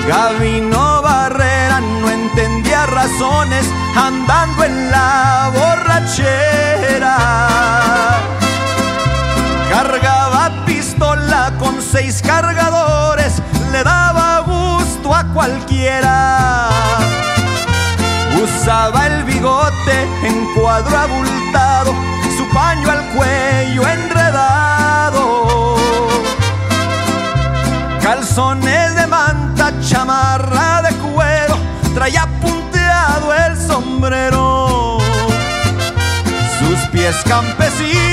Gabino Barrera no entendía razones andando en la borrachera. Cargaba pistola con 6 cargadores, le daba gusto a cualquiera. Usaba el bigote en cuadro abultado, su paño al cuello enredado. Calzones de manta, chamarra de cuero, traía punteado el sombrero. Sus pies campesinos